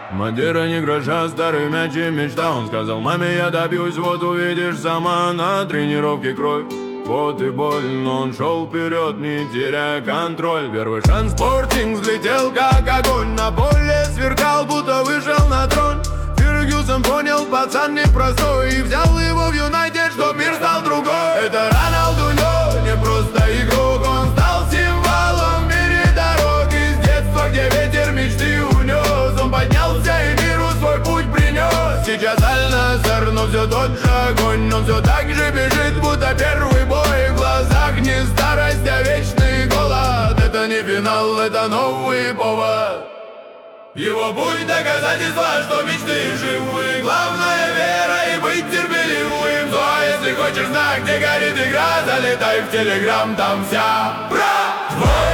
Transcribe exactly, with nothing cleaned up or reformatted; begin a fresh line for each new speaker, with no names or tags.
Мадера не гроша, старый мяч и мечта. Он сказал маме, я добьюсь, вот увидишь сама. На тренировке кровь, вот и боль. Но он шел вперед, не теряя контроль. Первый шанс, Спортинг взлетел как огонь. На поле сверкал, будто вышел на трон. Фергюсон понял, пацан непростой, и взял его в Юнайтед, чтоб мир стал другой. Это Роналдуньо, не просто игрок. Он стал символом в мире дорог. Из детства, где ветер мечты унес, он поднялся и миру свой путь принес. Сейчас Аль-Насср, но все тот же огонь. Он все так же бежит, будто первый бой. В глазах не старость, а вечный голод. Это не финал, это новый повод. Его путь доказательство, что мечты живы. Главное вера и быть терпеливым. Ну а если хочешь знать, где горит игра, залетай в Телеграм, там вся братва.